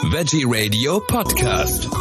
Veggie Radio Podcast.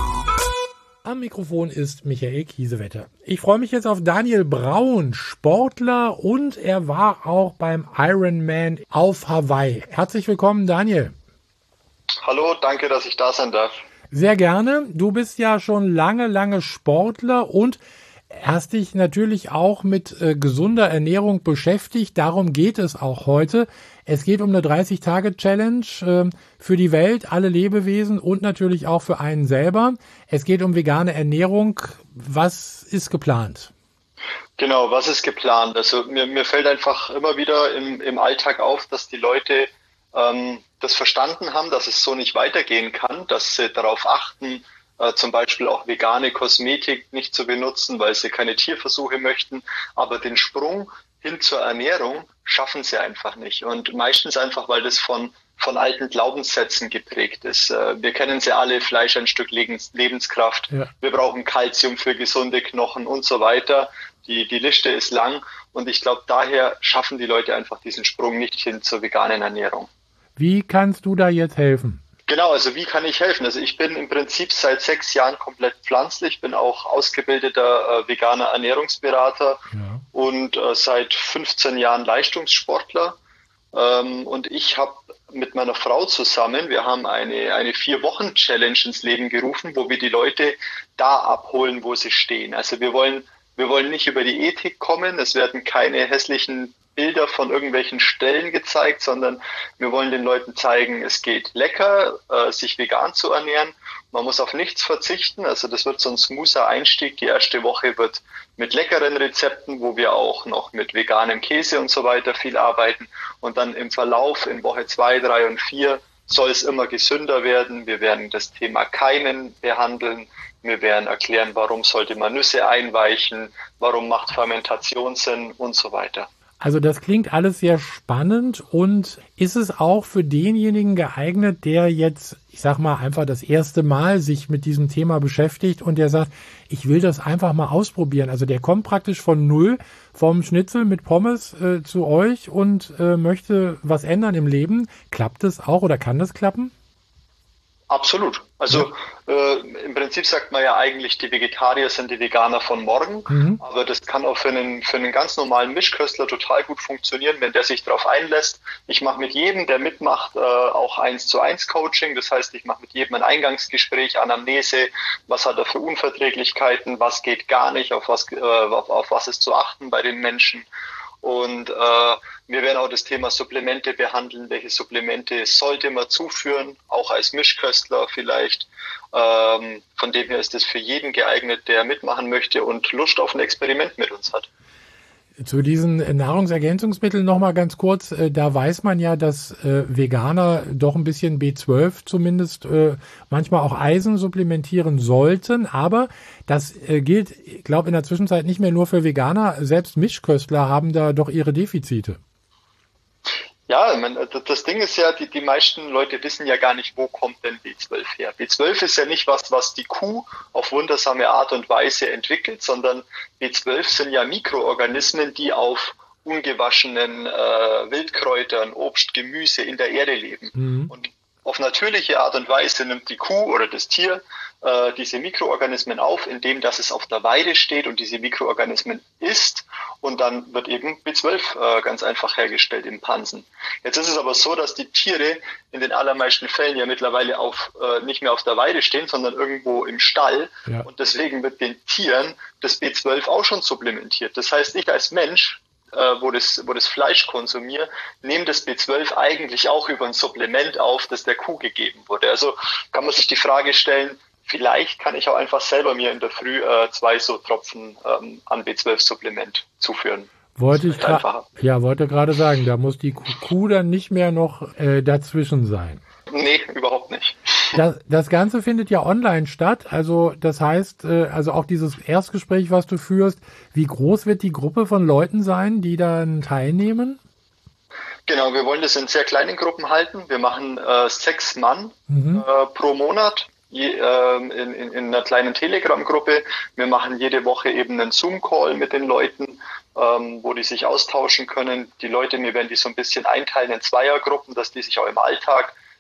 Am Mikrofon ist Michael Kiesewetter. Ich freue mich jetzt auf Daniel Braun, Sportler, und er war auch beim Ironman auf Hawaii. Herzlich willkommen, Daniel. Hallo, danke, dass ich da sein darf. Sehr gerne. Du bist ja schon lange Sportler und hast dich natürlich auch mit gesunder Ernährung beschäftigt. Darum geht es auch heute. Es geht um eine 30-Tage-Challenge für die Welt, alle Lebewesen und natürlich auch für einen selber. Es geht um vegane Ernährung. Was ist geplant? Genau, was ist geplant? Also mir fällt einfach immer wieder im Alltag auf, dass die Leute das verstanden haben, dass es so nicht weitergehen kann, dass sie darauf achten, zum Beispiel auch vegane Kosmetik nicht zu benutzen, weil sie keine Tierversuche möchten. Aber den Sprung hin zur Ernährung schaffen sie einfach nicht. Und meistens einfach, weil das von alten Glaubenssätzen geprägt ist. Wir kennen sie alle, Fleisch ein Stück Lebenskraft. Ja. Wir brauchen Kalzium für gesunde Knochen und so weiter. Die Liste ist lang. Und ich glaube, daher schaffen die Leute einfach diesen Sprung nicht hin zur veganen Ernährung. Wie kannst du da jetzt helfen? Genau, also wie kann ich helfen? Also ich bin im Prinzip seit 6 Jahren komplett pflanzlich, bin auch ausgebildeter veganer Ernährungsberater und seit 15 Jahren Leistungssportler. Und ich habe mit meiner Frau zusammen, wir haben eine 4-Wochen-Challenge ins Leben gerufen, wo wir die Leute da abholen, wo sie stehen. Also wir wollen nicht über die Ethik kommen, es werden keine hässlichen Bilder von irgendwelchen Stellen gezeigt, sondern wir wollen den Leuten zeigen, es geht lecker, sich vegan zu ernähren. Man muss auf nichts verzichten, also das wird so ein smoother Einstieg. Die erste Woche wird mit leckeren Rezepten, wo wir auch noch mit veganem Käse und so weiter viel arbeiten. Und dann im Verlauf in Woche 2, 3 und 4 soll es immer gesünder werden. Wir werden das Thema Keimen behandeln. Wir werden erklären, warum sollte man Nüsse einweichen, warum macht Fermentation Sinn und so weiter. Also das klingt alles sehr spannend. Und ist es auch für denjenigen geeignet, der jetzt, ich sag mal, einfach das erste Mal sich mit diesem Thema beschäftigt und der sagt, ich will das einfach mal ausprobieren. Also der kommt praktisch von null, vom Schnitzel mit Pommes zu euch und möchte was ändern im Leben. Klappt das auch oder kann das klappen? Absolut. Also im Prinzip sagt man ja eigentlich, die Vegetarier sind die Veganer von morgen, aber das kann auch für einen ganz normalen Mischköstler total gut funktionieren, wenn der sich darauf einlässt. Ich mache mit jedem, der mitmacht, auch 1:1 Coaching. Das heißt, ich mache mit jedem ein Eingangsgespräch, Anamnese, was hat er für Unverträglichkeiten, was geht gar nicht, auf was ist zu achten bei den Menschen. Und wir werden auch das Thema Supplemente behandeln. Welche Supplemente sollte man zuführen, auch als Mischköstler vielleicht. Von dem her ist es für jeden geeignet, der mitmachen möchte und Lust auf ein Experiment mit uns hat. Zu diesen Nahrungsergänzungsmitteln nochmal ganz kurz. Da weiß man ja, dass Veganer doch ein bisschen B12 zumindest, manchmal auch Eisen supplementieren sollten. Aber das gilt, ich glaube, in der Zwischenzeit nicht mehr nur für Veganer. Selbst Mischköstler haben da doch ihre Defizite. Ja, das Ding ist ja, die meisten Leute wissen ja gar nicht, wo kommt denn B12 her. B12 ist ja nicht was die Kuh auf wundersame Art und Weise entwickelt, sondern B12 sind ja Mikroorganismen, die auf ungewaschenen Wildkräutern, Obst, Gemüse in der Erde leben. Und auf natürliche Art und Weise nimmt die Kuh oder das Tier diese Mikroorganismen auf, indem dass es auf der Weide steht und diese Mikroorganismen isst, und dann wird eben B12 ganz einfach hergestellt im Pansen. Jetzt ist es aber so, dass die Tiere in den allermeisten Fällen ja mittlerweile nicht mehr auf der Weide stehen, sondern irgendwo im Stall. Ja. Und deswegen wird den Tieren das B12 auch schon supplementiert. Das heißt, ich als Mensch, wo das Fleisch konsumiere, nehme das B12 eigentlich auch über ein Supplement auf, das der Kuh gegeben wurde. Also kann man sich die Frage stellen, vielleicht kann ich auch einfach selber mir in der Früh 2 so Tropfen an B12-Supplement zuführen. Wollte gerade sagen, da muss die Kuh dann nicht mehr noch dazwischen sein. Nee, überhaupt nicht. Das Ganze findet ja online statt. Also das heißt, also auch dieses Erstgespräch, was du führst, wie groß wird die Gruppe von Leuten sein, die dann teilnehmen? Genau, wir wollen das in sehr kleinen Gruppen halten. Wir machen 6 Mann pro Monat. In einer kleinen Telegram-Gruppe. Wir machen jede Woche eben einen Zoom-Call mit den Leuten, wo die sich austauschen können. Die Leute, wir werden die so ein bisschen einteilen in Zweiergruppen, dass die sich auch im Alltag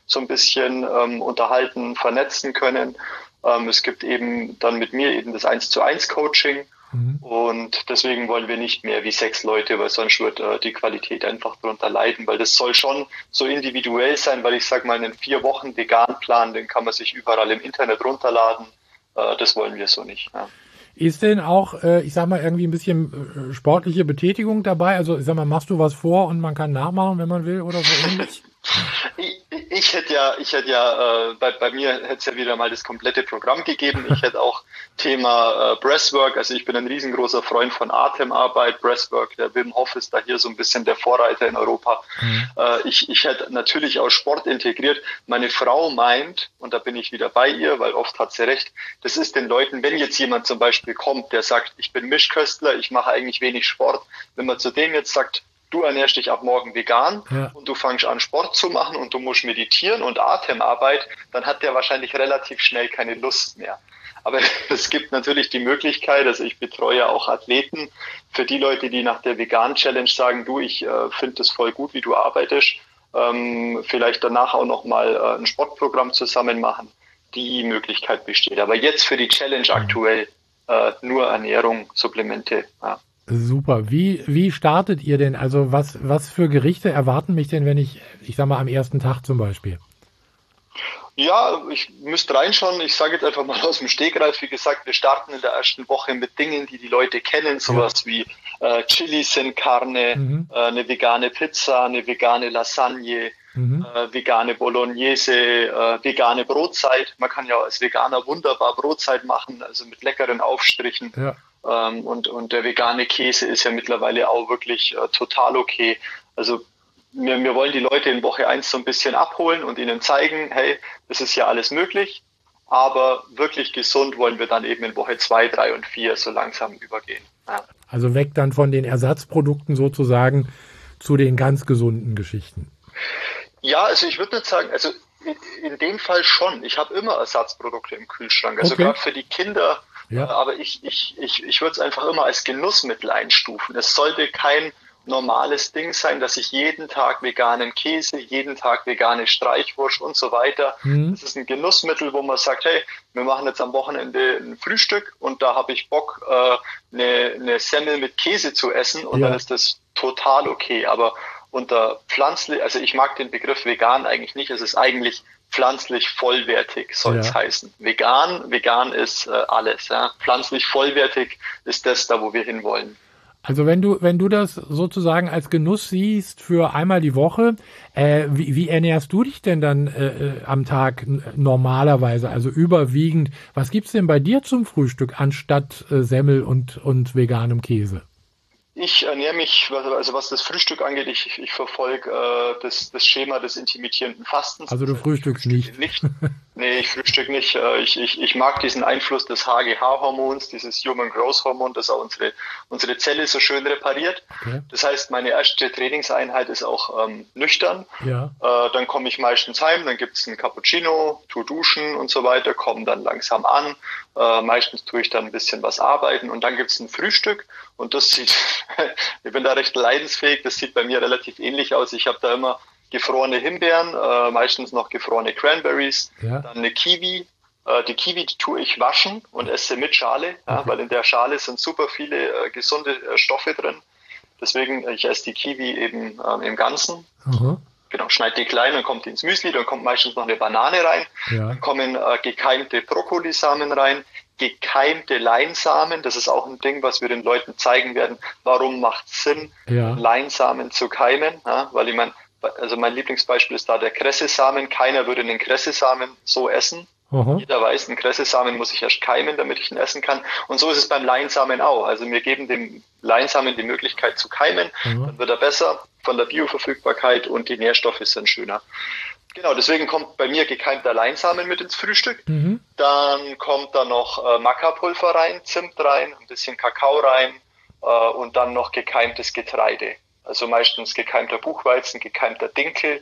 so ein bisschen unterhalten, vernetzen können. Es gibt eben dann mit mir eben das 1:1 Coaching. Und deswegen wollen wir nicht mehr wie 6 Leute, weil sonst wird die Qualität einfach darunter leiden, weil das soll schon so individuell sein, weil ich sage mal, einen 4 Wochen Vegan-Plan, den kann man sich überall im Internet runterladen. Das wollen wir so nicht. Ja. Ist denn auch, ich sag mal, irgendwie ein bisschen sportliche Betätigung dabei? Also, ich sag mal, machst du was vor und man kann nachmachen, wenn man will oder so ähnlich? Ich hätte ja, bei mir hätte es ja wieder mal das komplette Programm gegeben. Ich hätte auch Thema Breathwork, also ich bin ein riesengroßer Freund von Atemarbeit, Breathwork, der Wim Hof ist da hier so ein bisschen der Vorreiter in Europa. Ich hätte natürlich auch Sport integriert. Meine Frau meint, und da bin ich wieder bei ihr, weil oft hat sie recht, das ist den Leuten, wenn jetzt jemand zum Beispiel kommt, der sagt, ich bin Mischköstler, ich mache eigentlich wenig Sport, wenn man zu dem jetzt sagt, du ernährst dich ab morgen vegan und du fängst an Sport zu machen und du musst meditieren und Atemarbeit, dann hat der wahrscheinlich relativ schnell keine Lust mehr. Aber es gibt natürlich die Möglichkeit, also ich betreue auch Athleten, für die Leute, die nach der Vegan-Challenge sagen, du, ich finde das voll gut, wie du arbeitest, vielleicht danach auch nochmal ein Sportprogramm zusammen machen. Die Möglichkeit besteht. Aber jetzt für die Challenge aktuell nur Ernährung, Supplemente, ja. Super. Wie startet ihr denn? Also was für Gerichte erwarten mich denn, wenn ich sag mal, am ersten Tag zum Beispiel? Ja, ich müsste reinschauen. Ich sage jetzt einfach mal aus dem Stegreif. Wie gesagt, wir starten in der ersten Woche mit Dingen, die die Leute kennen. Sowas wie Chili sin Carne, eine vegane Pizza, eine vegane Lasagne, vegane Bolognese, vegane Brotzeit. Man kann ja als Veganer wunderbar Brotzeit machen, also mit leckeren Aufstrichen. Ja. Und der vegane Käse ist ja mittlerweile auch wirklich total okay. Also wir wollen die Leute in Woche 1 so ein bisschen abholen und ihnen zeigen, hey, das ist ja alles möglich, aber wirklich gesund wollen wir dann eben in Woche 2, 3 und 4 so langsam übergehen. Ja. Also weg dann von den Ersatzprodukten sozusagen zu den ganz gesunden Geschichten. Ja, also ich würde nicht sagen, also in dem Fall schon. Ich habe immer Ersatzprodukte im Kühlschrank, also gerade für die Kinder. Ja. Aber ich würde es einfach immer als Genussmittel einstufen. Es sollte kein normales Ding sein, dass ich jeden Tag veganen Käse, jeden Tag vegane Streichwurst und so weiter. Das ist ein Genussmittel, wo man sagt, hey, wir machen jetzt am Wochenende ein Frühstück und da habe ich Bock, eine Semmel mit Käse zu essen und dann ist das total okay. Aber unter pflanzlich, also ich mag den Begriff vegan eigentlich nicht, es ist eigentlich pflanzlich vollwertig soll es heißen. Vegan ist alles. Ja. Pflanzlich vollwertig ist das da, wo wir hinwollen. Also wenn du das sozusagen als Genuss siehst für einmal die Woche, wie ernährst du dich denn dann am Tag normalerweise, also überwiegend? Was gibt's denn bei dir zum Frühstück anstatt Semmel und veganem Käse? Ich ernähre mich, also was das Frühstück angeht, ich verfolge das Schema des intermittierenden Fastens. Also du frühstückst nicht? Nee, ich frühstücke nicht. Ich mag diesen Einfluss des HGH-Hormons, dieses Human Growth Hormon, das auch unsere Zelle so schön repariert. Okay. Das heißt, meine erste Trainingseinheit ist auch nüchtern. Ja. Dann komme ich meistens heim, dann gibt's einen Cappuccino, tue duschen und so weiter, komme dann langsam an. Meistens tue ich dann ein bisschen was arbeiten und dann gibt's ein Frühstück und das sieht, ich bin da recht leidensfähig, das sieht bei mir relativ ähnlich aus. Ich habe da immer gefrorene Himbeeren, meistens noch gefrorene Cranberries, dann eine Kiwi. Die Kiwi die tue ich waschen und esse mit Schale, weil in der Schale sind super viele gesunde Stoffe drin. Deswegen, ich esse die Kiwi eben im Ganzen. Genau, schneide die klein, dann kommt die ins Müsli, dann kommt meistens noch eine Banane rein, dann kommen gekeimte Brokkolisamen rein, gekeimte Leinsamen, das ist auch ein Ding, was wir den Leuten zeigen werden, warum macht es Sinn, Leinsamen zu keimen, weil ich meine, also mein Lieblingsbeispiel ist da der Kressesamen, keiner würde den Kressesamen so essen. Jeder weiß, einen Kressesamen muss ich erst keimen, damit ich ihn essen kann. Und so ist es beim Leinsamen auch. Also wir geben dem Leinsamen die Möglichkeit zu keimen, dann wird er besser von der Bioverfügbarkeit und die Nährstoffe sind schöner. Genau, deswegen kommt bei mir gekeimter Leinsamen mit ins Frühstück. Dann kommt da noch Maca-Pulver rein, Zimt rein, ein bisschen Kakao rein und dann noch gekeimtes Getreide. Also meistens gekeimter Buchweizen, gekeimter Dinkel.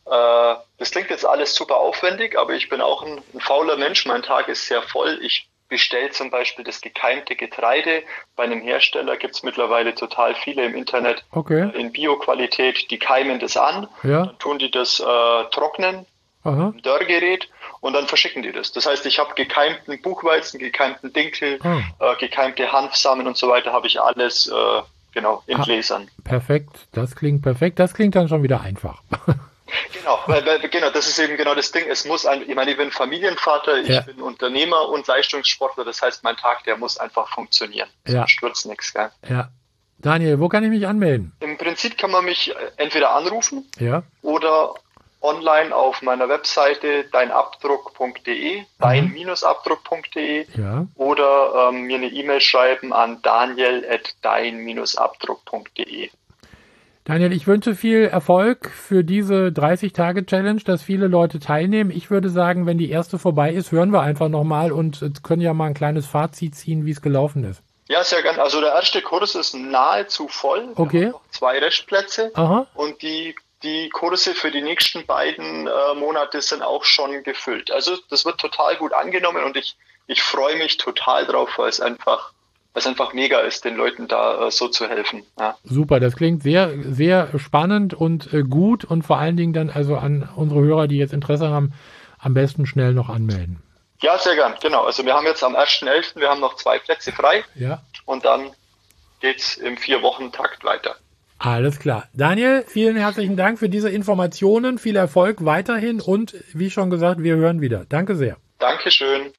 Das klingt jetzt alles super aufwendig, aber ich bin auch ein fauler Mensch. Mein Tag ist sehr voll. Ich bestelle zum Beispiel das gekeimte Getreide. Bei einem Hersteller gibt es mittlerweile total viele im Internet in Bio-Qualität. Die keimen das an, dann tun die das trocknen Dörrgerät und dann verschicken die das. Das heißt, ich habe gekeimten Buchweizen, gekeimten Dinkel, gekeimte Hanfsamen und so weiter, habe ich alles in Gläsern. Perfekt, das klingt perfekt. Das klingt dann schon wieder einfach. Genau, das ist eben genau das Ding. Ich bin Familienvater, ich bin Unternehmer und Leistungssportler. Das heißt, mein Tag, der muss einfach funktionieren. Sonst wird's nichts, gell? Ja. Daniel, wo kann ich mich anmelden? Im Prinzip kann man mich entweder anrufen oder online auf meiner Webseite deinabdruck.de, dein-abdruck.de oder mir eine E-Mail schreiben an daniel@dein-abdruck.de. Daniel, ich wünsche viel Erfolg für diese 30-Tage-Challenge, dass viele Leute teilnehmen. Ich würde sagen, wenn die erste vorbei ist, hören wir einfach nochmal und können ja mal ein kleines Fazit ziehen, wie es gelaufen ist. Ja, sehr gern. Also der erste Kurs ist nahezu voll. Okay. Wir haben noch 2 Restplätze. Aha. Und die Kurse für die nächsten beiden Monate sind auch schon gefüllt. Also das wird total gut angenommen und ich freue mich total drauf, weil es einfach mega ist, den Leuten da so zu helfen. Ja. Super, das klingt sehr, sehr spannend und gut und vor allen Dingen dann also an unsere Hörer, die jetzt Interesse haben, am besten schnell noch anmelden. Ja, sehr gern, genau. Also wir haben jetzt am 1.11., wir haben noch 2 Plätze frei und dann geht's im 4-Wochen-Takt weiter. Alles klar. Daniel, vielen herzlichen Dank für diese Informationen, viel Erfolg weiterhin und wie schon gesagt, wir hören wieder. Danke sehr. Dankeschön.